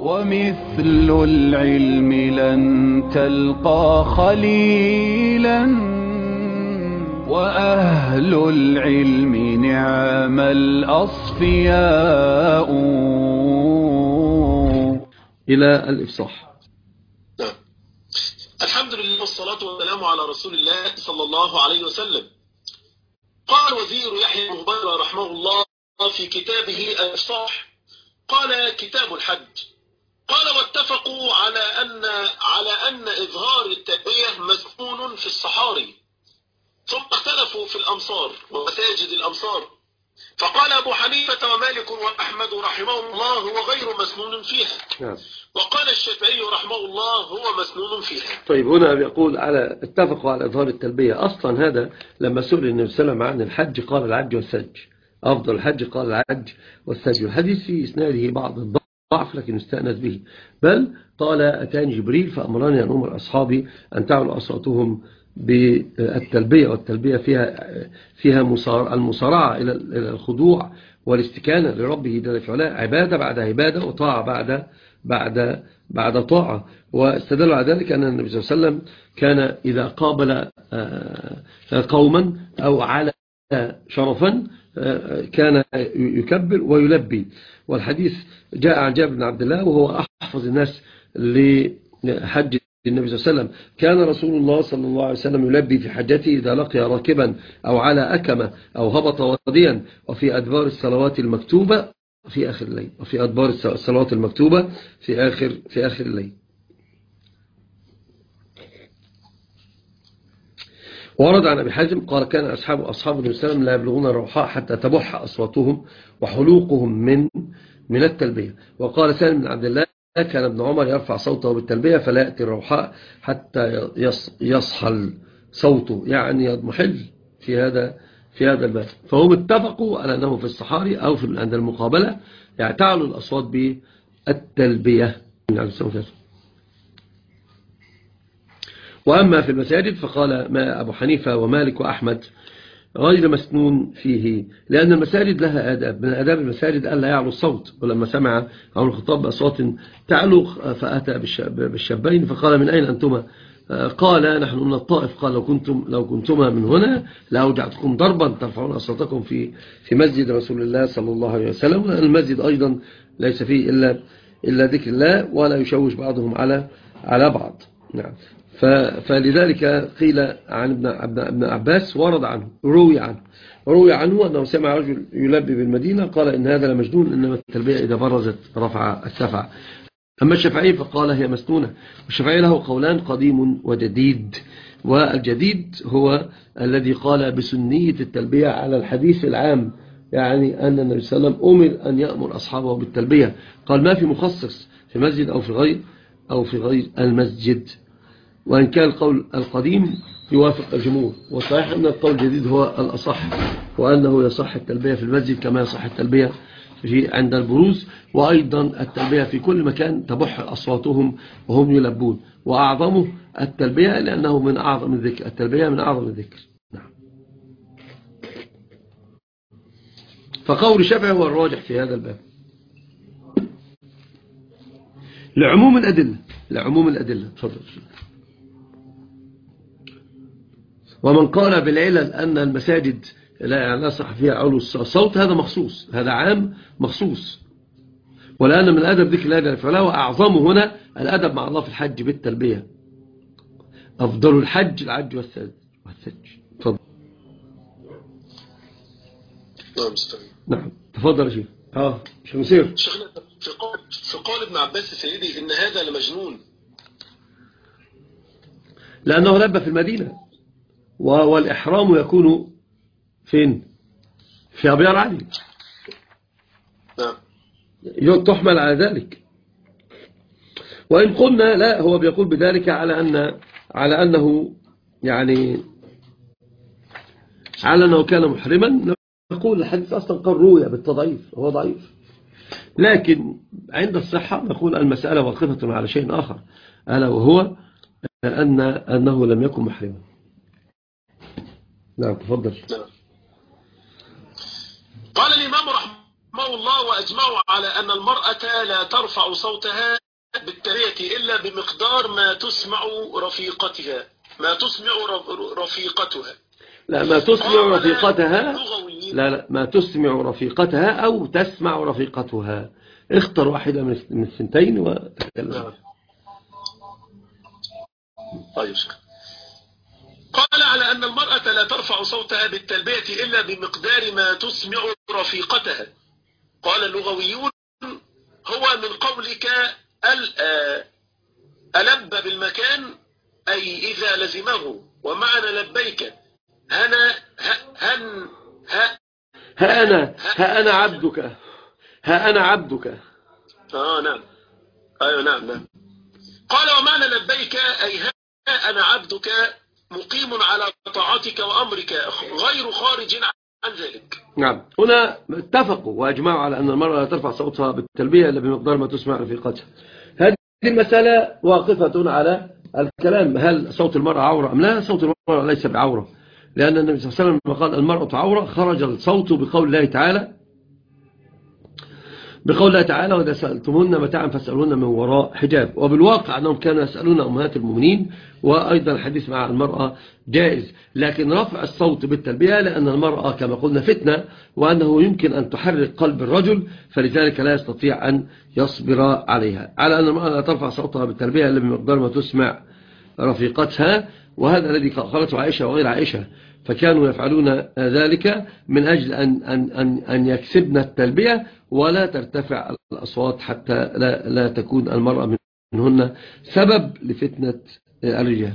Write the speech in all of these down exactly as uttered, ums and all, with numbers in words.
ومثل العلم لن تلقى خليلا وأهل العلم نعم الأصفياء. إلى الإفصاح. نعم. الحمد لله والصلاة والسلام على رسول الله صلى الله عليه وسلم. قال وزير يحيى بن هبيرة رحمه الله في كتابه الإفصاح، قال كتاب الحج، قال واتفقوا على أن على أن إظهار التلبية مسنون في الصحاري، ثم اختلفوا في الأمصار ومساجد الأمصار، فقال أبو حنيفة ومالك وأحمد رحمه الله هو غير مسنون فيها، نعم. وقال الشافعي رحمه الله هو مسنون فيها. طيب هنا بيقول على اتفقوا على إظهار التلبية. أصلا هذا لما سئل النبي صلى الله عليه وسلم عن الحج قال الحج والسج، أفضل الحج قال الحج والسج. الحديث في إسناده بعض الضعف لكن استأنس به، بل قال أتاني جبريل فأمرني أن أمر أصحابي أن تعلوا أصواتهم بالتلبية، والتلبية فيها فيها المصارعة إلى الخضوع والاستكانة لربه جل وعلا، عبادة بعد عبادة وطاعة بعد بعد بعد طاعة. واستدل على ذلك أن النبي صلى الله عليه وسلم كان إذا قابل قوما أو على شرفا كان يكبر ويلبي. والحديث جاء عن جابر بن عبد الله وهو أحفظ الناس لحج النبي صلى الله عليه وسلم. كان رسول الله صلى الله عليه وسلم يلبي في حجته إذا لقي راكبا أو على أكمة أو هبط واديا، وفي أدبار الصلوات المكتوبة في آخر الليل، وفي أدبار الصلوات المكتوبة في آخر في آخر الليل. ورد عن أبي حازم قال كان أصحاب أصحاب النبي صلى الله عليه وسلم لا يبلغون الروحاء حتى تبح أصواتهم وحلوقهم من من التلبية. وقال سالم بن عبد الله كان ابن عمر يرفع صوته بالتلبية فلا يأتي الروحاء حتى يصحل صوته، يعني يضمحل في هذا في هذا الباب. فهم اتفقوا على أنه في الصحاري أو في عند المقابلة يعني تعلو الأصوات بالتلبية. وأما في المساجد فقال ما أبو حنيفة ومالك وأحمد غير مسنون فيه، لأن المساجد لها آداب، من آداب المساجد ألا يعلو الصوت. ولما سمع عمر الخطاب بأصوات تعلو فأتى بالشابين فقال من أين أنتما؟ قال نحن من الطائف. قال لو كنتم لو كنتما من هنا لأوجعتكم ضربا ترفعون أصواتكم في في مسجد رسول الله صلى الله عليه وسلم. المسجد أيضا ليس فيه إلا إلا ذكر الله ولا يشوش بعضهم على على بعض. نعم. فلذلك قيل عن ابن عباس ورد عنه روي عنه روي عنه أنه سمع رجل يلبي بالمدينة قال إن هذا لمجنون، إنما التلبية إذا برزت رفع السفع. أما الشافعي فقال هي مسنونة. والشافعي له قولان قديم وجديد، والجديد هو الذي قال بسنية التلبية على الحديث العام، يعني أن النبي صلى الله عليه وسلم أمر أن يأمر أصحابه بالتلبية، قال ما في مخصص في مسجد أو في غير أو في غير المسجد. وإن كان القول القديم يوافق الجمهور، والصحيح أن القول الجديد هو الأصح، وأنه يصح التلبية في المسجد كما يصح التلبية في عند البروز، وأيضا التلبية في كل مكان تبح أصواتهم وهم يلبون. وأعظمه التلبية لأنه من أعظم الذكر، التلبية من أعظم الذكر. نعم. فقول الشافعي هو الراجح في هذا الباب لعموم الأدلة لعموم الأدلة تفضل. ومن قال بالعلل أن المساجد لا يصح فيها علو الصوت هذا مخصوص، هذا عام مخصوص. ولأن من الأدب ذكر الله جل وعلا، وأعظمه هنا الأدب مع الله في الحج بالتلبية. أفضل الحج العج والسج. تفضل. نعم مستمع. نعم تفضل يا شيخ. اه شو مصير شيخنا في قول في قول ابن عباس سيدي إن هذا لمجنون، لأنه لبى في المدينة، والإحرام يكون فين؟ في أبيار علي. نعم. تحمل على ذلك. وإن قلنا لا، هو بيقول بذلك على أن على أنه يعني على أنه كان محرما، نقول الحديث أصلا قال روي بالتضعيف، هو ضعيف. لكن عند الصحة نقول المسألة واقفة على شيء آخر، ألا وهو أن أنه لم يكن محرما. نعم تفضل. نعم. قال الإمام رحمه رحمه الله وأجمعوا على أن المرأة لا ترفع صوتها بالتربية إلا بمقدار ما تسمع رفيقتها ما تسمع رفيقتها لا ما تسمع رفيقتها لا لا ما تسمع رفيقتها أو تسمع رفيقتها. اختر واحدة من الثنتين وتكلم. طيب. قال على أن المرأة لا ترفع صوتها بالتلبية إلا بمقدار ما تسمع رفيقتها. قال اللغويون هو من قولك ألب بالمكان أي إذا لزمه، ومعنى لبيك هنا هن ها ها أنا ها أنا عبدك ها أنا عبدك. آه نعم أيوة نعم نعم. قال ومعنى لبيك أي ها أنا عبدك مقيم على طاعتك وأمرك غير خارج عن ذلك. نعم. هنا اتفقوا واجمعوا على أن المرأة لا ترفع صوتها بالتلبية إلا بمقدار ما تسمع رفيقتها. هذه المسألة واقفة على الكلام هل صوت المرأة عورة أم لا. صوت المرأة ليس بعورة، لأن النبي صلى الله عليه وسلم قال المرأة عورة خرج الصوت بقول الله تعالى بقول الله تعالى وإذا سألتمون متاعا فاسألون من وراء حجاب. وبالواقع أنهم كانوا يسألون أمهات المؤمنين، وأيضا الحديث مع المرأة جائز، لكن رفع الصوت بالتلبية لأن المرأة كما قلنا فتنة، وأنه يمكن أن تحرك قلب الرجل، فلذلك لا يستطيع أن يصبر عليها. على أن المرأة لا ترفع صوتها بالتلبية إلا بمقدار ما تسمع رفيقتها، وهذا الذي قالته عائشة وغير عائشة، فكانوا يفعلون ذلك من أجل أن, أن, أن, أن يكسبن التلبية ولا ترتفع الأصوات حتى لا, لا تكون المرأة منهن سبب لفتنة الرجال.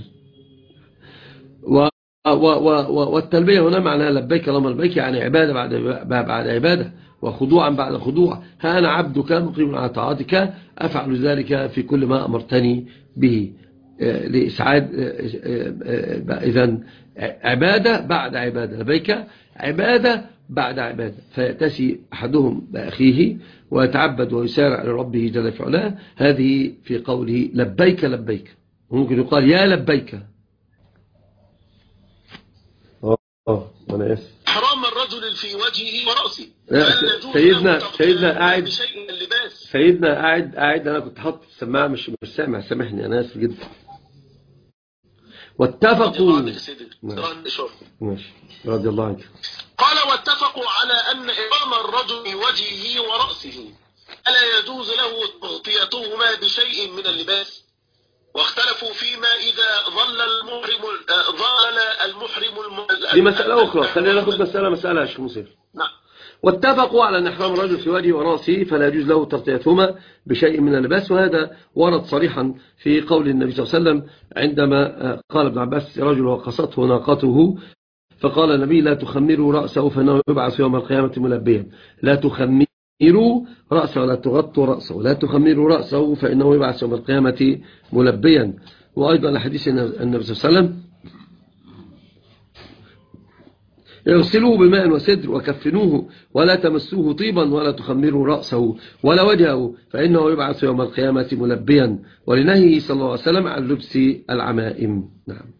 و والتلبية هنا معناها لبيك اللهم لبيك، يعني عبادة بعد, بعد عبادة وخضوعا بعد خضوع. ها أنا عبدك مقيم على طاعتك أفعل ذلك في كل ما أمرتني به لإسعاد. إذن عبادة بعد عبادة، لبيك عبادة بعد عبادة، فيأتسي أحدهم بأخيه ويتعبد ويسارع لربه جل في علاه. هذه في قوله لبيك لبيك. ممكن يقال يا لبيك. اه أنا آسف. حرام الرجل في وجهه ورأسه. سيدنا سيدنا قاعد سيدنا قاعد قاعد أنا كنت حاطط السماعة مش مش سامع، سامحني أنا آسف جدا. واتفقوا ماشي رضي الله عنك. قال واتفقوا على أن إحرام الرجل في وجهه ورأسه ألا يجوز له تغطيتهما بشيء من اللباس، واختلفوا فيما إذا ظل المحرم ظل المحرم دي مسألة أخرى. خلينا ناخد مسألة مسألة يا شيخ مصير. نعم. واتفقوا على أن إحرام الرجل في وجهه ورأسه فلا يجوز له تغطيتهما بشيء من اللباس، وهذا ورد صريحا في قول النبي صلى الله عليه وسلم عندما قال ابن عباس رجل وقصته ناقته فقال النبي لا تخمروا رأسه فإنه يبعث يوم القيامة ملبيا. لا تخمروا رأسه ولا تغطوا رأسه، لا تخمروا رأسه فإنه يبعث يوم القيامة ملبيا. وأيضا الحديث النبي صلى الله عليه وسلم اغسلوه بماء وسدر وكفنوه ولا تمسوه طيبا ولا تخمروا رأسه ولا وجهه فإنه يبعث يوم القيامة ملبيا، ولنهيه صلى الله عليه وسلم عن لبس العمائم. نعم.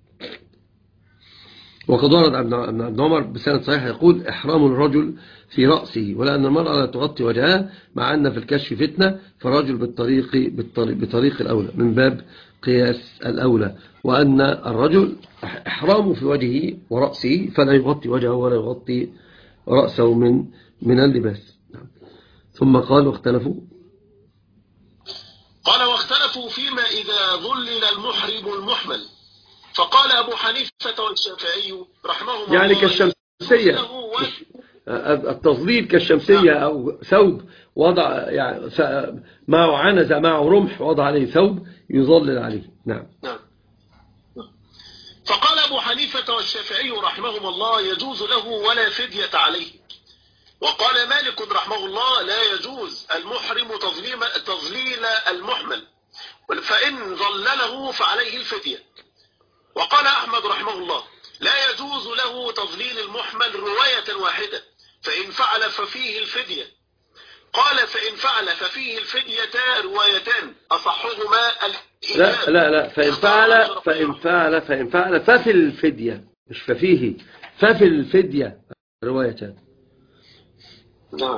وقد ورد ابن عمر بسند صحيح يقول إحرام الرجل في رأسه، ولأن المرأة لا تغطي وجهها مع أن في الكشف فتنة، فالرجل بالطريق, بالطريق, بطريق الأولى من باب قياس الأولى، وأن الرجل إحرامه في وجهه ورأسه فلا يغطي وجهه ولا يغطي رأسه من من اللباس. ثم قال واختلفوا قال واختلفوا فيما إذا ظلل المحرم المحمل، فقال أبو حنيفة والشافعي رحمهم الله يعني كالشمسية، التظليل كالشمسية أو ثوب وضع يعني معه عنزة معه رمح وضع عليه ثوب يظلل عليه. نعم. نعم. فقال أبو حنيفة والشافعي رحمهم الله يجوز له ولا فدية عليه. وقال مالك رحمه الله لا يجوز المحرم تظليل المحمل، فإن ظلله فعليه الفدية. وقال أحمد رحمه الله لا يجوز له تظليل المحمل رواية واحدة، فإن فعل ففيه الفدية. قال فإن فعل ففيه الفدية روايتان أصحهما لا لا لا فإن فعل فإن فعل فإن فعل ففي الفدية، مش ففيه، ففي الفدية روايتان. نعم.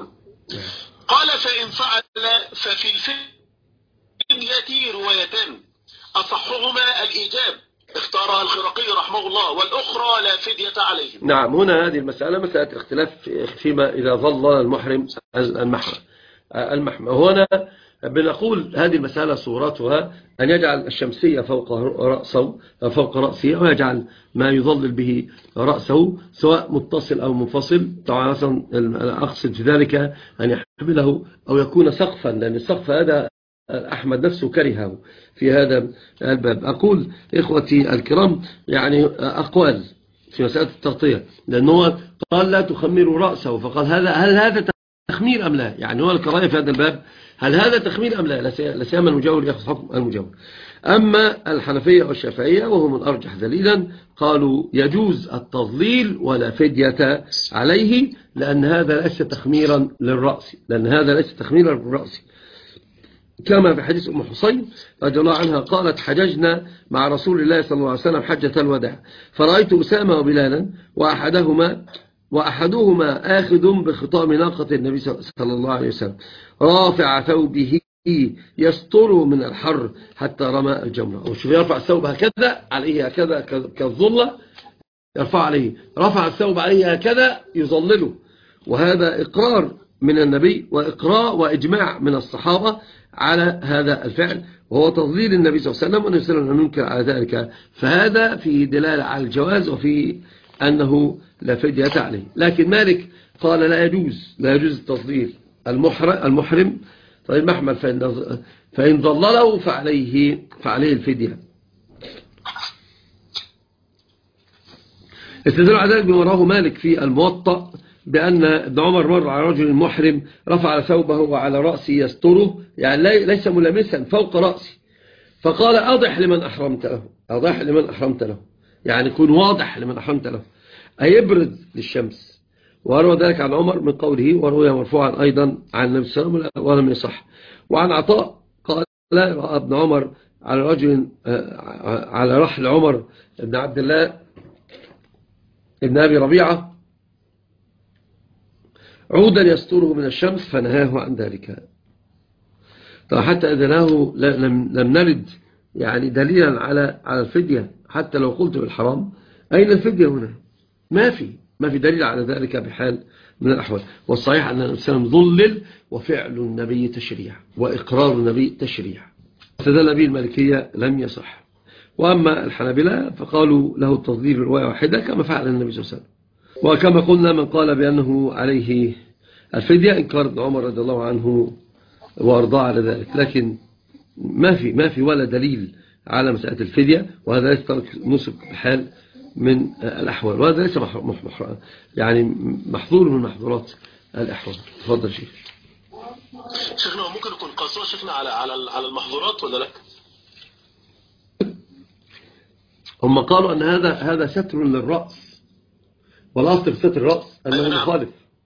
قال فإن فعل ففي الفدية روايتان أصحهما الإيجاب اختارها الخرقي رحمه الله، والأخرى لا فدية عليهم. نعم، هنا هذه المسألة مسألة اختلاف فيما إذا ظل المحرم المحرم المحرم هنا بنقول هذه المسألة صورتها أن يجعل الشمسية فوق رأسه فوق رأسه، أو يجعل ما يظلل به رأسه سواء متصل أو منفصل. طبعا مثلا أقصد في ذلك أن يحمله أو يكون سقفا، لأن السقف هذا أحمد نفسه كرهه في هذا الباب. أقول إخوتي الكرام يعني أقوال في مسألة التغطية، لأنه قال لا تخمروا رأسه، فقال هذا هل هذا تخمير أم لا؟ يعني هو الكراهية في هذا الباب هل هذا تخمير أم لا؟ لا سيما المجاور يأخذ حكم المجاور. أما الحنفية والشافعية وهم الأرجح دليلا قالوا يجوز التضليل ولا فدية عليه، لأن هذا ليس تخميرا للرأس لأن هذا ليس تخميرا للرأس كما في حديث أم حصين رضي الله عنها قالت حججنا مع رسول الله صلى الله عليه وسلم حجة الوداع، فرأيت أسامة وبلالا وأحدهما وأحدهما آخذ بخطام ناقة النبي صلى الله عليه وسلم رافع ثوبه يستر من الحر حتى رمى الجمرة. وشوف يرفع الثوب هكذا عليه هكذا كالظلة، يرفع عليه رفع الثوب عليه هكذا يظلله، وهذا إقرار من النبي وإقراء وإجماع من الصحابة على هذا الفعل، وهو تضليل النبي صلى الله عليه وسلم، والنبي صلى الله عليه وسلم ينكر على ذلك. فهذا في دلالة على الجواز وفي أنه لا فدية عليه. لكن مالك قال لا يجوز لا يجوز التضليل المحرم طيب محمل، فإن, فإن ضلله فعليه, فعليه الفدية. استدل على ذلك بما رواه مالك في الموطأ بأن ابن عمر مر على رجل محرم رفع ثوبه وعلى رأسه يستره، يعني ليس ملامسا فوق رأسه، فقال أضح لمن أحرمت له أضح لمن أحرمت له يعني يكون واضح لمن أحرمت له، أيبرد للشمس. وروى ذلك عن عمر من قوله، وروى مرفوعا أيضا عن النبي صلى الله عليه وسلم ولم يصح. وعن عطاء قال لا رأى ابن عمر على رجل على رحل عمر ابن عبد الله ابن أبي ربيعة عودا يستره من الشمس فنهاه عن ذلك. طبعا حتى أذناه لم, لم نرد يعني دليلا على على الفدية، حتى لو قلت بالحرام أين الفدية هنا؟ ما في ما في دليل على ذلك بحال من الأحوال. والصحيح أن النبي صلى الله عليه وسلم ظلل، وفعل النبي تشريع وإقرار النبي تشريع. استدل به المالكية لم يصح. وأما الحنابلة فقالوا له التضليل رواية واحدة كما فعل النبي صلى الله عليه وسلم. وكما قلنا من قال بأنه عليه الفدية إنكار ابن عمر رضي الله عنه وأرضاه على ذلك، لكن ما في ما في ولا دليل على مسألة الفدية، وهذا ليس ترك نسك بحال من الأحوال، وهذا ليس يعني محظور من محظورات الأحوال. تفضل شيخ. شيخنا ممكن يكون قصوا شيخنا على على على المحظورات ولا لا؟ هم قالوا أن هذا هذا ستر للرأس، والأصل في ستر الرأس أنه مخالف.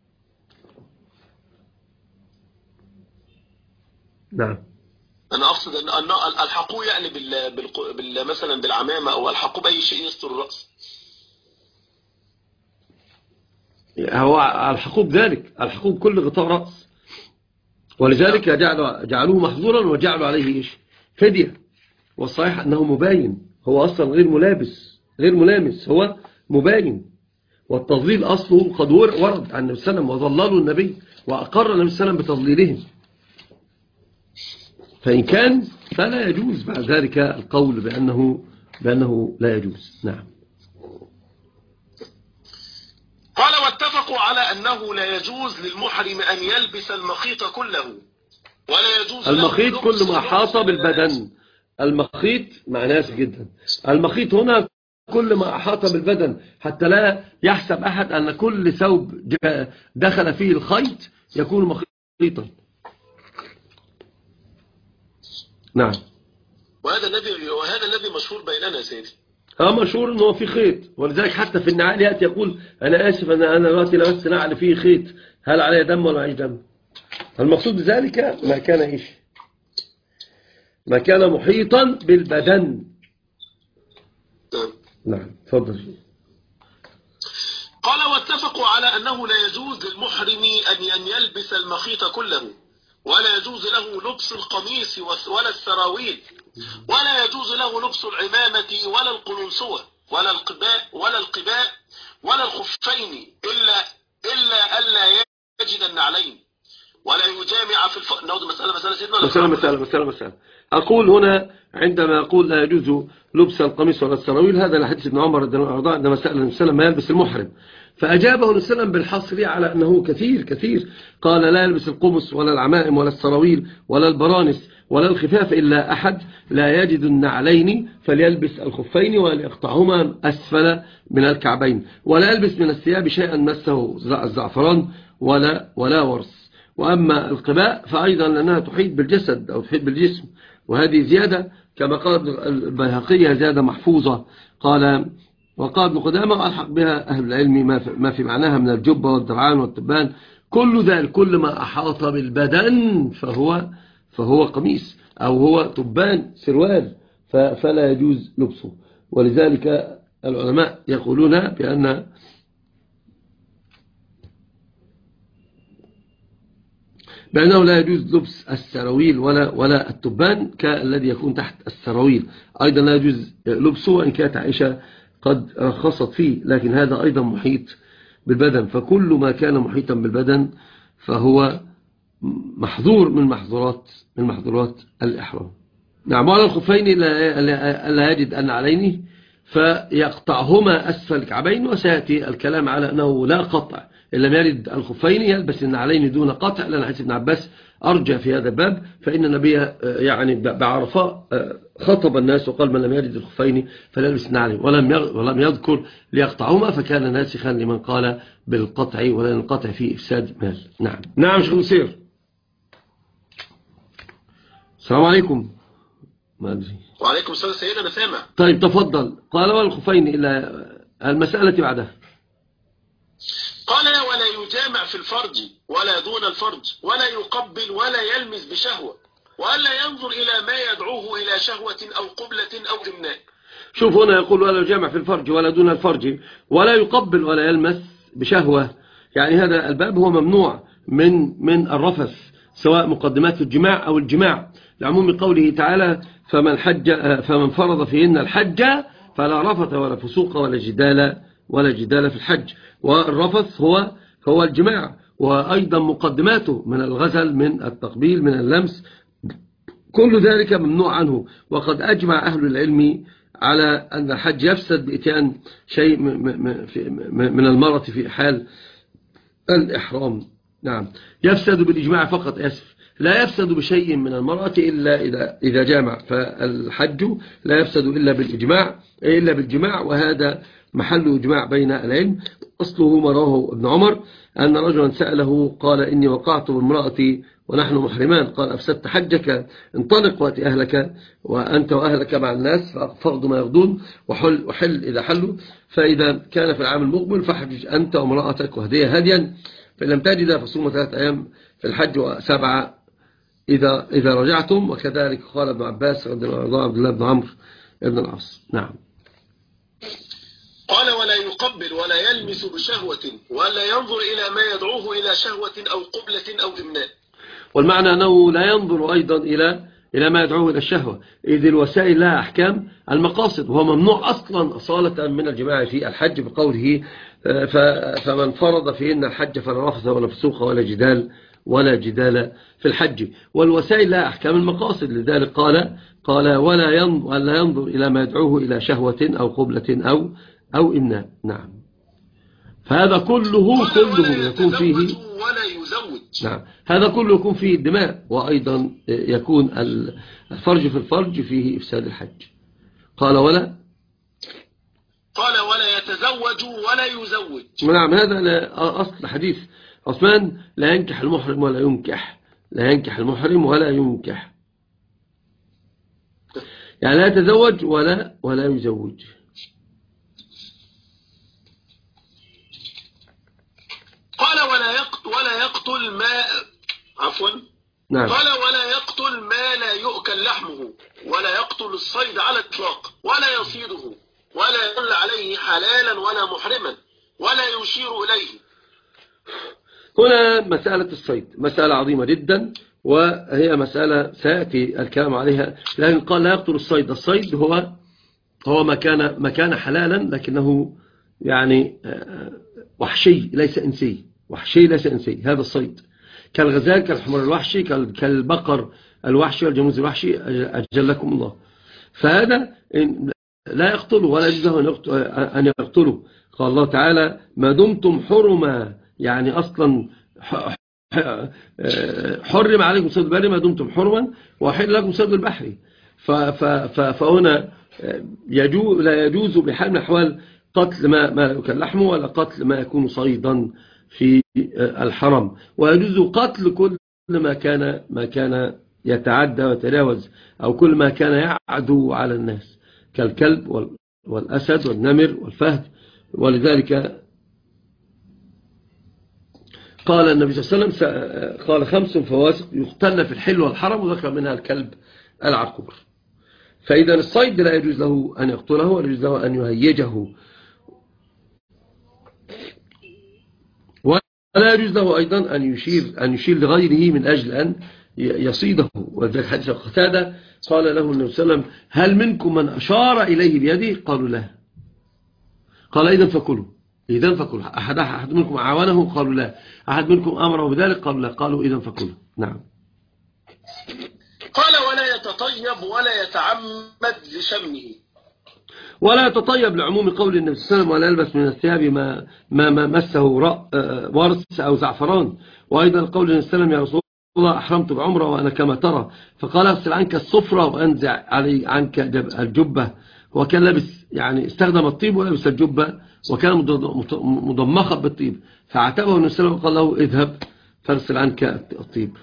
نعم. أنا أقصد أن أن الحقوا يعني بال بال مثلا بالعمامة أو الحقوا بأي شيء يستر الرأس. هو الحقوا بذلك الحقوا بكل غطاء رأس، ولذلك جعلوا جعلوه محظورا وجعلوا عليه إيش؟ فدية. والصحيح أنه مباين، هو أصلا غير ملابس غير ملامس هو مباين. والتضليل أصله قد ورد عن النبي صلى الله عليه وسلم وظللوا النبي وأقر النبي صلى الله عليه وسلم بتضليلهم، فإن كان فلا يجوز بعد ذلك القول بأنه بأنه لا يجوز. نعم. قال واتفقوا على أنه لا يجوز للمحرم أن يلبس المخيط كله، ولا يجوز المخيط كل ما حاط بالبدن. المخيط مع ناس جدا. المخيط هنا كل ما أحاط بالبدن، حتى لا يحسب أحد أن كل ثوب دخل فيه الخيط يكون مخيطا. نعم. وهذا الذي وهذا الذي مشهور بيننا يا سيدي. اه مشهور انه في خيط، ولذلك حتى في النعال ياتي يقول انا اسف انا انا دلوقتي لبست نعل فيه خيط، هل عليه دم ولا معيش دم؟ المقصود بذلك ما كان ايش؟ ما كان محيطا بالبدن. نعم. نعم تفضل. قال واتفقوا على أنه لا يجوز للمحرم أن يلبس المخيط كله، ولا يجوز له لبس القميص ولا السراويل، ولا يجوز له لبس العمامة ولا القلنسوة ولا القباء ولا القباء ولا الخفين إلا إلا ألا يجد النعلين، ولا يجامع في الفرج. ناخد مسألة مسألة سيدنا ولا مسألة مسألة مسألة مسألة أقول هنا عندما أقول لا يجوز لبس القميص ولا السراويل، هذا لحديث ابن عمر رضي الله عنه عندما سأل النبي صلى الله عليه وسلم ما يلبس المحرم، فأجابه النبي صلى الله عليه وسلم بالحصر على أنه كثير كثير، قال لا يلبس القمص ولا العمائم ولا السراويل ولا البرانس ولا الخفاف إلا أحد لا يجد النعلين فليلبس الخفين وليقطعهما أسفل من الكعبين، ولا يلبس من الثياب شيئا مسه الزعفران ولا ولا ورس. وأما القباء فأيضا لأنها تحيط بالجسد أو تحيط بالجسم، وهذه زيادة كما قال البيهقي زيادة محفوظة. قال وقال ابن قدامة وألحق بها أهل العلم ما في معناها من الجبة والدرعان والتبان، كل ذلك كل ما أحاط بالبدن فهو فهو قميص أو هو تبان سروال فلا يجوز لبسه. ولذلك العلماء يقولون بأن بأنه لا يجوز لبس السراويل ولا ولا التبان كالذي يكون تحت السراويل، أيضا لا يجوز لبسه وإن كانت عائشة قد رخصت فيه، لكن هذا أيضا محيط بالبدن، فكل ما كان محيطا بالبدن فهو محظور من محظورات من محظورات الإحرام. نعم. وعلى الخفين لا يجد أن عليه فيقطعهما أسفل الكعبين، وسيأتي الكلام على أنه لا قطع إن لم يرد الخفين يلبس النعلين دون قطع، لأن حديث ابن عباس أرجى في هذا الباب، فإن النبي يعني بعرفاء خطب الناس وقال من لم يرد الخفين فليلبس النعلين، ولم ولم يذكر ليقطعهما، فكان ناسخا لمن قال بالقطع ولا القطع فيه إفساد مال. نعم. نعم شيخ نصير. السلام عليكم. ما أدري. وعليكم السلام سيدنا، أنا سامع. طيب تفضل. قال والخفين إلا المسألة بعدها. قال ولا يجامع في الفرج ولا دون الفرج ولا يقبل ولا يلمس بشهوة، وألا ينظر إلى ما يدعوه إلى شهوة أو قبلة أو إمناء. شوف هنا يقول ولا يجامع في الفرج ولا دون الفرج ولا يقبل ولا يلمس بشهوة، يعني هذا الباب هو ممنوع من من الرفث سواء مقدمات الجماع أو الجماع، لعموم قوله تعالى فمن حج فمن فرض فيهن الحج فلا رفث ولا فسوق ولا جدال ولا جدال في الحج. والرفث هو هو الجماع، وأيضا مقدماته من الغسل من التقبيل من اللمس، كل ذلك ممنوع عنه. وقد أجمع أهل العلم على أن الحج يفسد بإتيان شيء من المرأة في حال الإحرام. نعم. يفسد بالإجماع فقط، أسف، لا يفسد بشيء من المرأة إلا إذا إذا جامع، فالحج لا يفسد إلا بالإجماع إلا بالجماع، وهذا محل إجماع بين العلم. أصله ما رواه ابن عمر أن رجلا سأله قال إني وقعت بامرأتي ونحن محرمان، قال أفسدت حجك، انطلق وأتي أهلك وأنت وأهلك مع الناس فاقضوا ما يغضون وحل, وحل إذا حلوا، فإذا كان في العام المقبل فحجج أنت وامرأتك وهدية هديا، فإن لم تجد فصوموا ثلاثة أيام في الحج وسبعة إذا إذا رجعتم. وكذلك قال ابن عباس رضي الله عنه عبد الله بن عمرو بن العاص. نعم. قال ولا يقبل ولا يلمس بشهوة ولا ينظر إلى ما يدعوه إلى شهوة أو قبلة أو إمناء. والمعنى أنه لا ينظر أيضا إلى إلى ما يدعوه إلى الشهوة، إذ الوسائل لها أحكام المقاصد، وهو ممنوع أصلا أصالة من الجماعة في الحج بقوله فمن فرض فيهن الحج فلا رفث ولا فسوق ولا جدال ولا جدال في الحج. والوسائل لها أحكام المقاصد، لذلك قال قال ولا ينظر إلى ما يدعوه إلى شهوة أو قبلة أو أو إمناء. نعم. فهذا كله كله يكون فيه ولا يزوج. نعم. هذا كله يكون فيه الدماء، وأيضا يكون الفرج في الفرج فيه إفساد الحج. قال ولا قال ولا يتزوج ولا يزوج. نعم. هذا أصل حديث عثمان لا ينكح المحرم ولا ينكح، لا ينكح المحرم ولا ينكح، يعني لا يتزوج ولا ولا يزوج. قال ولا يقتل ولا يقتل ما عفوا نعم. قال ولا يقتل ما لا يؤكل لحمه ولا يقتل الصيد على الإطلاق ولا يصيده ولا يدل عليه حلالا ولا محرما ولا يشير إليه. هنا مسألة الصيد مسألة عظيمة جدا، وهي مسألة سيأتي الكلام عليها، لكن قال لا يقتل الصيد. الصيد هو هو ما كان ما كان حلالا لكنه يعني وحشي ليس إنسي، وحشي ليس إنسي، هذا الصيد كالغزال كالحمار الوحشي كالبقر الوحشي والجاموس الوحشي أجلكم الله. فهذا لا يقتله ولا يجوز أن يقتله. قال الله تعالى ما دمتم حرما، يعني أصلا حرم عليكم صيد البر ما دمتم حرما وحل لكم صيد البحر. فهنا يجوز لا يجوز بحال من الأحوال قتل ما ما يكون لحمه ولا قتل ما يكون صيدا في الحرم، ويجوز قتل كل ما كان ما كان يتعدى ويتجاوز أو كل ما كان يعدو على الناس كالكلب والأسد والنمر والفهد. ولذلك قال النبي صلى الله عليه وسلم قال خمس فواسق يقتلن في الحل والحرم، وذكر منها الكلب العقور. فإذا الصيد لا يجوز له أن يقتله ولا يجوز له أن يهيجه، ولا يجوز له أيضا أن يشير أن يشير لغيره من أجل أن يصيده. وذلك حديث قتادة قال له النبي صلى الله عليه وسلم هل منكم من أشار إليه بيده؟ قالوا لا. قال إذن فكلوا إذن فكلوا أحد, أحد منكم عاونه؟ قالوا لا. أحد منكم أمره بذلك؟ قالوا لا. قالوا إذن فكلوا. نعم. قال ولا يتطيب ولا يتعمد لشمه. ولا يتطيب لعموم قول النبي صلى الله عليه وسلم ولا يلبس من الثياب ما ما, ما مسه ورس أو زعفران. وأيضا قول النبي صلى الله عليه وسلم يا رسول الله أحرمت بعمرة وأنا كما ترى، فقال اغسل عنك الصفرة وأنزع علي عنك الجبة. هو كان لابس يعني استخدم الطيب ولبس الجبة وكان مضمخا بالطيب، فعتبه النبي صلى الله عليه وسلم وقال له اذهب فاغسل عنك الطيب.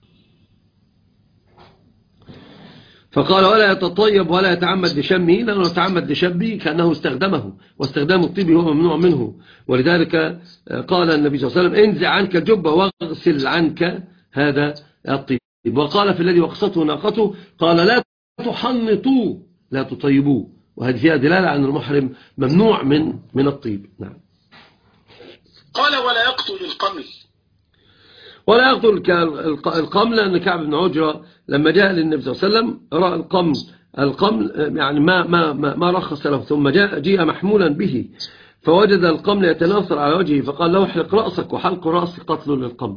فقال ولا يتطيب ولا يتعمد لشمه، لأنه يتعمد لشمه كأنه استخدمه، واستخدام الطيب هو ممنوع منه. ولذلك قال النبي صلى الله عليه وسلم انزع عنك الجبة واغسل عنك هذا الطيب. وقال في الذي وقصته ناقته قال لا تحنطوا لا تطيبوا، وهذه فيها دلالة عن المحرم ممنوع من من الطيب. نعم. قال ولا يقتل القمل. ولا يقتل القمل، لأن كعب بن عجرة لما جاء للنبي صلى الله عليه وسلم رأى القمل القمل يعني ما ما ما, ما رخص له، ثم جاء جاء محمولا به فوجد القمل يتناثر على وجهه فقال له احلق رأسك، وحلق رأس قتل للقمل،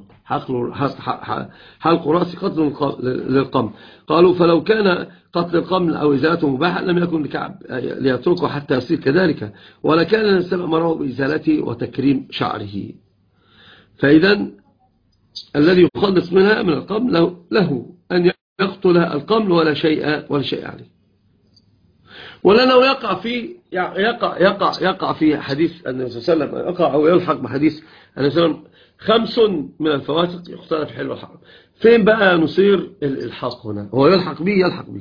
حلق رأس قتل للقمل. قالوا فلو كان قتل القمل أو إزالته مباحا لم يكن لكعب ليتركه حتى يصير كذلك، ولا كان النبي أمره بإزالته وتكريم شعره. فإذا الذي يخلص منها من القمل له, له أن يقتل القمل ولا شيء ولا شيء عليه. ولأنه يقع في يقع يقع يقع في حديث النبي صلى الله عليه وسلم يقع أو يلحق بحديث النبي صلى الله عليه وسلم خمس من الفواسق يقتل في الحل والحرم. فين بقى نصير الإلحاق هنا؟ هو يلحق به يلحق به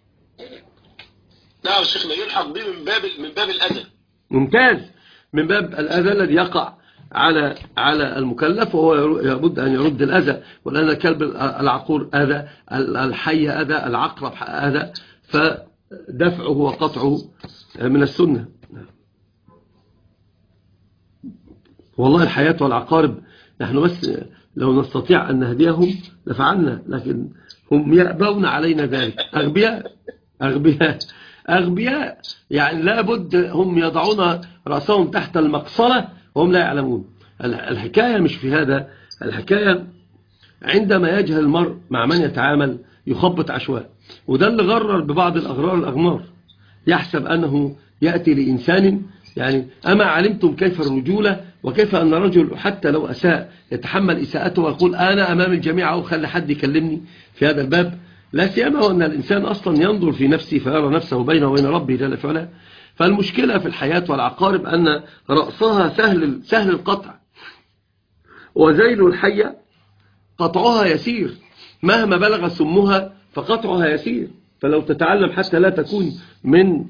نعم شيخنا، يلحق به من باب من باب الأذى. ممتاز، من باب الأذى الذي يقع على على المكلف، وهو يبد أن يرد الأذى. ولأن الكلب العقور أذى، الحي أذى، العقرب أذى، فدفعه وقطعه من السنة. والله الحياة والعقارب نحن بس لو نستطيع أن نهديهم لفعلنا، لكن هم يأبون علينا ذلك. أغبياء أغبياء أغبياء يعني لابد هم يضعون رأسهم تحت المقصلة وهم لا يعلمون. الحكاية مش في هذا، الحكاية عندما يجهل المرء مع من يتعامل يخبط عشواء. وده اللي غرر ببعض الأغرار الأغمار، يحسب أنه يأتي لإنسان يعني أما علمتم كيف الرجولة وكيف أن الرجل حتى لو أساء يتحمل إساءته ويقول أنا أمام الجميع أو خلي حد يكلمني في هذا الباب. لا سيما وأن الإنسان أصلا ينظر في نفسه فيرى نفسه بينه وبين ربه جل وعلا. فالمشكلة في الحياة والعقارب أن رأسها سهل سهل القطع، وذيل الحية قطعها يسير، مهما بلغ سمها فقطعها يسير. فلو تتعلم حتى لا تكون من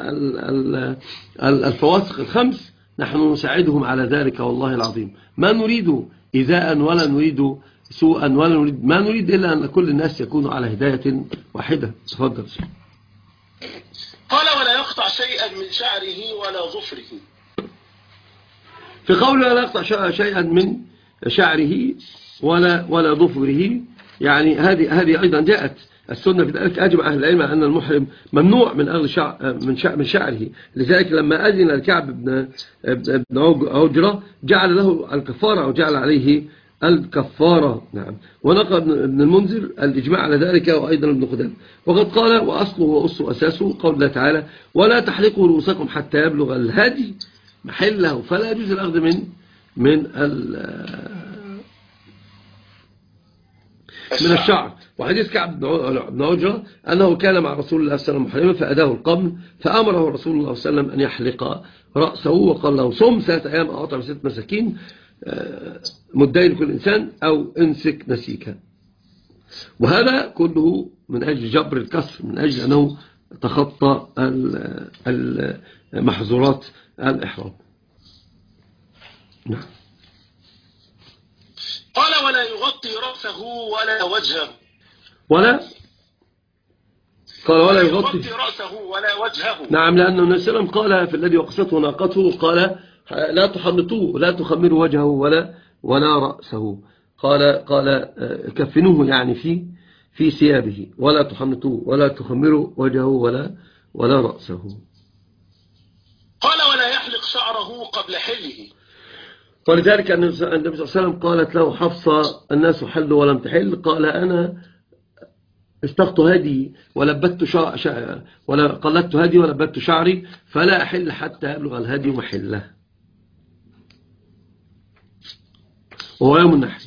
الفواسق الخمس نحن نساعدهم على ذلك والله العظيم. ما نريد إيذاء ولا نريد سوءا ولا نريد ما نريد إلا أن كل الناس يكونوا على هداية واحدة. تفضل. قال ولا يقطع شيئا من شعره ولا ظفره. في قوله لا يقطع شيئا من شعره ولا ولا ظفره. يعني هذه هذه أيضا جاءت السنة في ذلك. أجمع أهل العلم أن المحرم ممنوع من أخذ شعر من شعر من شعره. لذلك لما أذن الكعب بن بن عجرة جعل له الكفارة أو جعل عليه الكفارة. نعم. ونقل ابن المنذر الإجماع على ذلك وأيضا ابن قدامة. وقد قال وأصله وأصل أساسه قول الله تعالى ولا تحلقوا رؤوسكم حتى يبلغ الهدي محله. فلا يجوز الأخذ من من من الشعر. وحديث كعب بن عجرة أنه كان مع رسول الله صلى الله عليه وسلم محرما فأداه القمل فأمره رسول الله صلى الله عليه وسلم أن يحلق رأسه وقال له صم ثلاثة أيام أو أطعم ست مساكين مدين كل إنسان أو امسك نسيكا. وهذا كله من أجل جبر الكسر، من أجل أنه تخطى المحظورات الإحرام. نعم. قال ولا يغطي رأسه ولا وجهه ولا قال ولا يغطي رأسه ولا وجهه. نعم، لأنه النبي صلى الله عليه وسلم قال في الذي وقصته ناقته قال لا تحنطوه لا تخمروا وجهه ولا ولا رأسه. قال قال كفنوه يعني في في ثيابه ولا تحنطوه ولا تخمروا وجهه ولا ولا رأسه. قال ولا يحلق شعره قبل حله. ولذلك النبي صلى الله عليه وسلم قالت له حفصة الناس حلوا ولم تحل قال أنا استقت هدي ولبت شعري ولا قلدت هدي ولبت شعري فلا أحل حتى يبلغ الهدي محله وهو يوم النحر.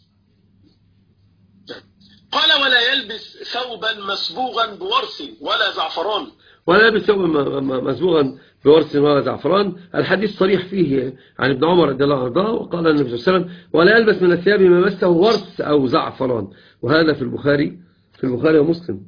قال ولا يلبس ثوبا مسبوغا بورس ولا زعفران. ولا يلبس ثوبا مسبوغا بورس ولا زعفران. الحديث صريح فيه عن ابن عمر رضي الله عنه وقال النبي صلى الله عليه وسلم ولا يلبس من الثياب ما مسه ورس أو زعفران. وهذا في البخاري في البخاري ومسلم.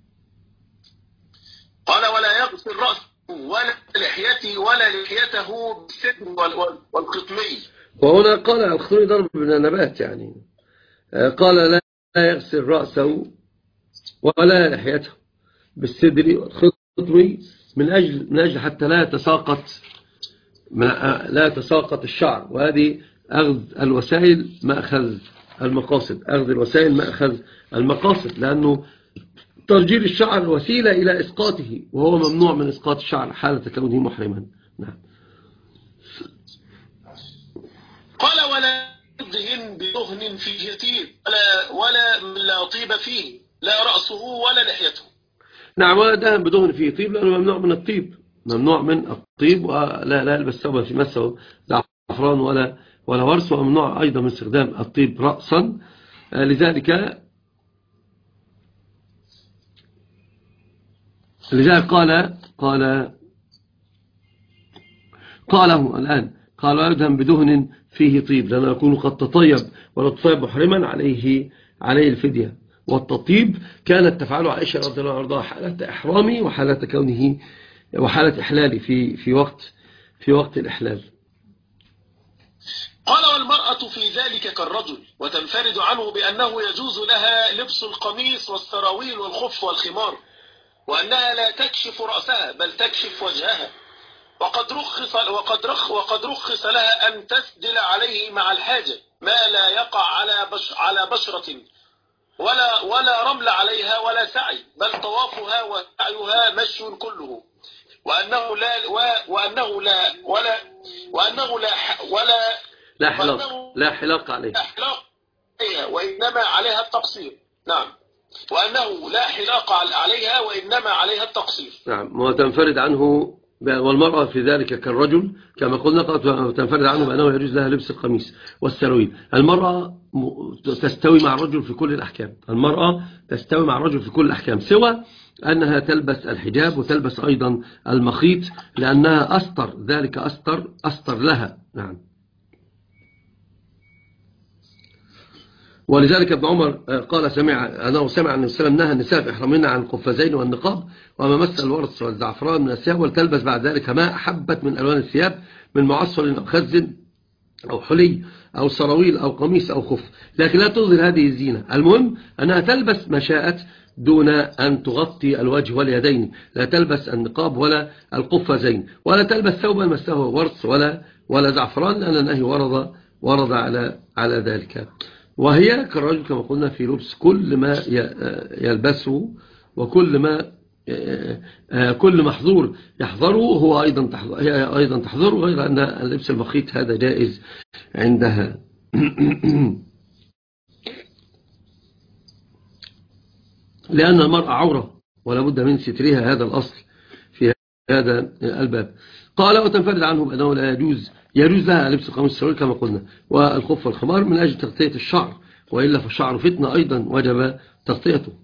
قال ولا يغسل رأسه ولا لحيته ولا لحيته بالسدر والقطمي. وهنا قال الخطمي ضرب من النبات، يعني قال لا يغسل رأسه ولا لحيته بالسدر والقطمي من أجل من أجل حتى لا يتساقط لا يتساقط الشعر. وهذه أخذ الوسائل مأخذ المقاصد، أخذ الوسائل مأخذ المقاصد، لأنه ترجيل الشعر وسيلة إلى إسقاطه وهو ممنوع من إسقاط الشعر حالة كونه محرما. نعم. قال ولا يدهن بدهن فيه طيب ولا ولا لا طيب فيه لا رأسه ولا لحيته. نعم. ولا دهن بدهن فيه طيب لأنه ممنوع من الطيب، ممنوع من الطيب. ولا لا يلبس ثوبا في مسه زعفران ولا ولا ورس. وممنوع أيضا من استخدام الطيب رأسا. لذلك لذلك قال قال قاله الآن قال يدهن بدهن فيه طيب لأنه يكون قد تطيب ولا تطيب محرما عليه عليه الفدية. والتطيب كانت تفعله عائشة رضي الله عنها حالة إحرامي وحالة كونه وحالة إحلالي في في وقت في وقت الإحلال. قال والمرأة في ذلك كالرجل وتنفرد عنه بأنه يجوز لها لبس القميص والسراويل والخف والخمار وأنها لا تكشف رأسها بل تكشف وجهها. وقد رخص وقد رخ وقد رخص لها أن تسدل عليه مع الحاجة ما لا يقع على بش على بشرة ولا ولا رمل عليها ولا سعي بل طوافها وسعيها مشي كله. وأنه لا وأنه لا ولا وأنه لا ولا لا حلاق لا حلاق عليها لا حلاق عليها وإنما عليها التقصير. نعم. وأنه لا حلاق عليها وإنما عليها التقصير. نعم. وتنفرد عنه والمرأة في ذلك كالرجل كما قلنا تنفرد عنه بأنه يجوز لها لبس القميص والسراويل. المرأة تستوي مع الرجل في كل الأحكام. المرأة تستوي مع الرجل في كل الأحكام سوى أنها تلبس الحجاب وتلبس أيضا المخيط لأنها أستر، ذلك أستر أستر لها. نعم. ولذلك ابن عمر قال سمع أنه سمع أن السلام نهى النساء في إحرامهن عن القفازين والنقاب وما مس الورس والزعفران من الثياب ولتلبس بعد ذلك ما أحبت من ألوان الثياب من معصفر أو خز أو حلي أو سراويل أو قميص أو خف، لكن لا تظهر هذه الزينة. المهم أنها تلبس ما شاءت دون أن تغطي الوجه واليدين، لا تلبس النقاب ولا القفازين ولا تلبس ثوبا مسه ورس ولا ولا زعفران لأن النهي ورد ورد على على ذلك، وهي كالرجل كما قلنا في لبس كل ما يلبسه وكل ما كل محظور يحضره هو أيضا تحضر هي أيضا تحضره، غير أن اللبس المخيط هذا جائز عندها. لأن المرأة عورة ولا بد من سترها، هذا الأصل في هذا الباب. قال وتنفرد عنه بأنه لا يجوز يجوز لها لبس قميص السراويل كما قلنا، والخف والخمار من أجل تغطية الشعر، وإلا فالشعر فتنة أيضا وجب تغطيته.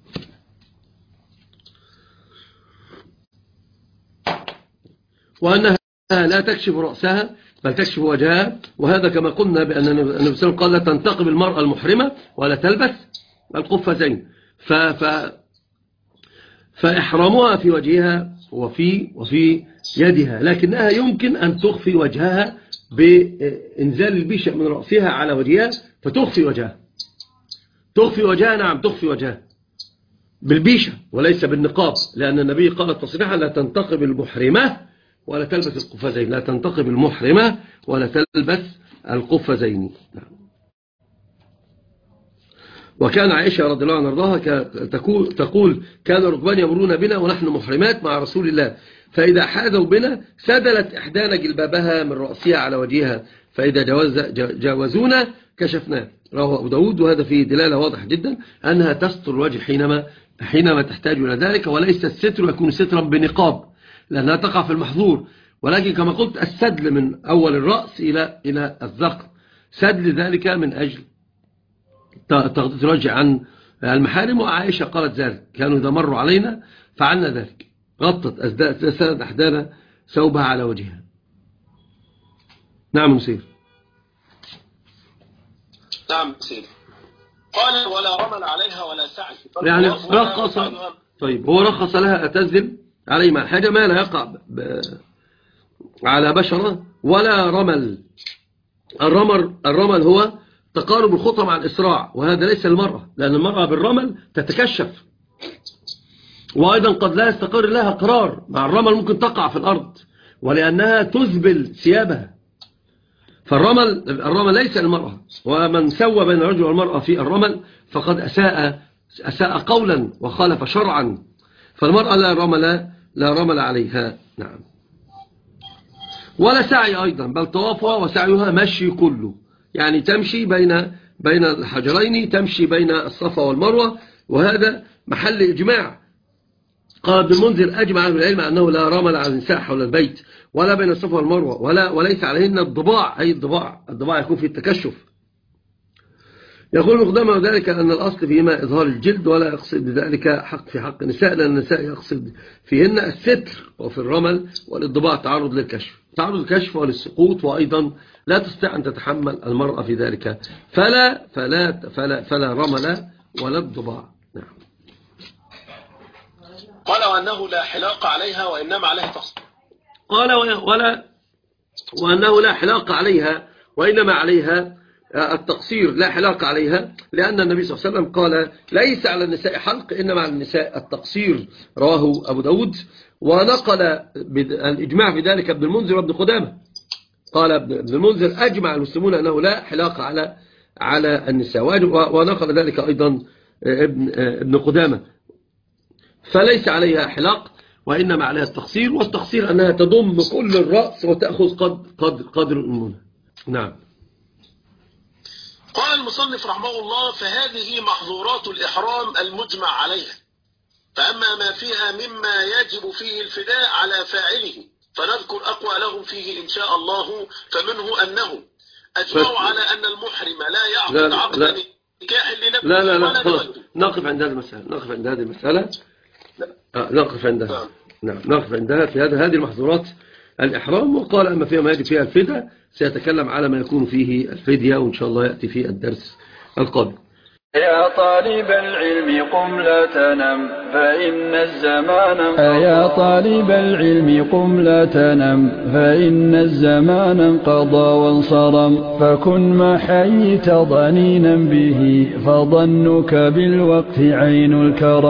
وأنها لا تكشف رأسها بل تكشف وجهها، وهذا كما قلنا بأن النبي صلى الله عليه وسلم قال لا تنتقب المرأة المحرمة ولا تلبس القفازين، ف ف فإحرامها في وجهها وفي وفي يدها، لكنها يمكن أن تخفي وجهها بإنزال البيشة من رأسها على وجهها فتخفي وجهها تخفي وجهها نعم تخفي وجهها بالبيشة وليس بالنقاب، لأن النبي قال تصريحا لا تنتقب المحرمة ولا تلبس القفازين، لا تنتقب المحرمة ولا تلبس القفازين. وكان عائشة رضي الله عنها وارضاها تقول كان الركبان يمرون بنا ونحن محرمات مع رسول الله، فإذا حاذوا بنا سدلت إحدانا جلبابها من رأسها على وجهها، فإذا جاوز جاوزونا كشفناه. رواه أبو داود، وهذا فيه دلالة واضح جدا أنها تستر الوجه حينما حينما تحتاج إلى ذلك، وليس الستر يكون سترا بنقاب لأنها تقع في المحظور، ولكن كما قلت السدل من أول الرأس إلى إلى الذقن، سدل ذلك من أجل تغطية الوجه عن المحارم. وعائشة قالت ذلك كانوا إذا مروا علينا فعلنا ذلك، غطت أسداد أحدانا ثوبها على وجهها. نعم مسير. نعم مسير. قال ولا رمل عليها ولا سعي، يعني رخص. طيب هو رخص لها أتزل عليه مع حاجة ما لا يقع على بشرة ولا رمل. الرمل الرمل هو تقارب الخطى مع الإسراع، وهذا ليس المرأة، لأن المرأة بالرمل تتكشف، وأيضا قد لا يستقر لها قرار مع الرمل، ممكن تقع في الأرض ولأنها تذبل ثيابها. فالرمل الرمل ليس المرأة، ومن سوى بين الرجل والمرأة في الرمل فقد أساء أساء قولا وخالف شرعا. فالمرأة لا رمل لا رمل عليها. نعم. ولا سعي أيضا، بل طوافها وسعيها مشي كله، يعني تمشي بين بين الحجرين، تمشي بين الصفا والمروة، وهذا محل إجماع. قال ابن المنذر أجمع أهل العلم أنه لا رمل على النساء حول البيت ولا بين الصفا والمروة، ولا وليس عليهن الضباع، أي الضباع الضباع يكون في التكشف. يقول مقدمه ذلك أن الأصل فيما إظهار الجلد، ولا يقصد بذلك حق في حق النساء، لأن النساء يقصد فيهن الستر، وفي الرمل والضباع تعرض للكشف تعرض للكشف وللسقوط، وأيضا لا تستطيع أن تتحمل المرأة في ذلك، فلا فلا فلا, فلا رمل ولا الضباع. نعم. قال وأنه لا حلاق عليها وإنما عليها تقصير. قال ولا وأنه لا حلاق عليها وإنما عليها التقصير، لا حلاق عليها، لأن النبي صلى الله عليه وسلم قال ليس على النساء حلق إنما على النساء التقصير. رواه أبو داود، ونقل الإجماع في ذلك ابن المنذر وابن قدامة. قال ابن المنذر أجمع المسلمون أنه لا حلاق على على النساء، ونقل ذلك أيضا ابن ابن قدامة. فليس عليها حلاق وإنما عليها التقصير، والتقصير أنها تضم كل الرأس وتأخذ قد قد قدر الأمونة. نعم. قال المصنف رحمه الله فهذه محظورات الإحرام المجمع عليها، فأما ما فيها مما يجب فيه الفداء على فاعله فنذكر أقوالهم فيه إن شاء الله. فمنه أنه أجمعوا على أن المحرم لا يعقد عقد نكاح لنفسه لا لا لا ولا خلاص، لغيره. نقف عند هذه المسألة نقف عند هذه المسألة آه نقف عندها. نعم نقف عندها في هذا هذه المحظورات الإحرام. وقال أما فيها ما يجب فيها الفداء سيتكلم على ما يكون فيه الفدية، وإن شاء الله يأتي في الدرس القادم. يا طالب العلم قم لا تنم فإن الزمان انقضى. يا طالب العلم قم لا تنم فإن الزمان انقضى وانصرم، فكن ما حييت ضنينا به فظنك بالوقت عين الكرم.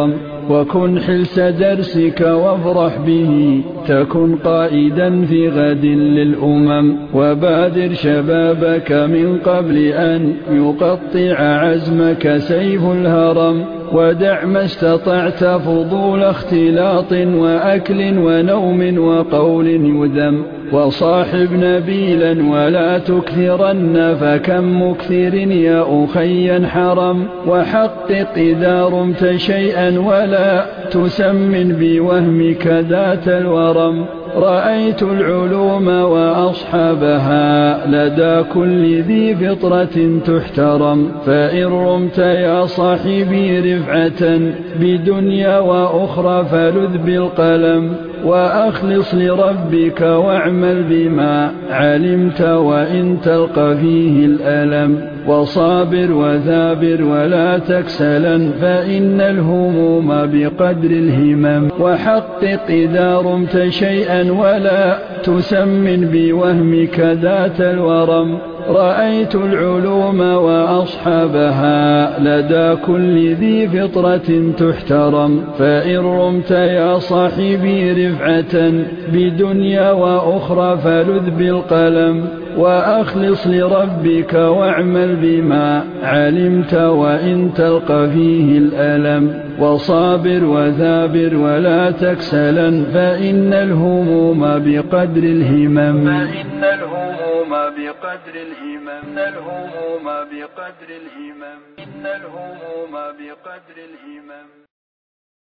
وكن حلس درسك وافرح به تكن قائدا في غد للأمم وبادر شبابك من قبل أن يقطع عزمك سيف الهرم ودع ما استطعت فضول اختلاط وأكل ونوم وقول يذم وصاحب نبيلا ولا تكثرن فكم مكثر يا أخي حرم وحقق إذا رمت شيئا ولا تسمن بوهمك ذات الورم رأيت العلوم وأصحابها لدى كل ذي فطرة تحترم فإن رمت يا صاحبي رفعة بدنيا وأخرى فلذ بالقلم وأخلص لربك واعمل بما علمت وإن تلقى فيه الألم وصابر وثابر ولا تكسلا فإن الهموم بقدر الهمم وحقق إذا رمت شيئا ولا تسمن بوهمك ذات الورم رأيت العلوم وأصحابها لدى كل ذي فطرة تحترم فإن رمت يا صاحبي رفعة بدنيا وأخرى فلذ بالقلم وأخلص لربك واعمل بما علمت وإن تلقى فيه الألم وصابر وثابر ولا تكسلا فإن الهموم بقدر الهمم فإن الهموم بقدر الهمم إن الهموم بقدر الهمم إن الهموم بقدر الهمم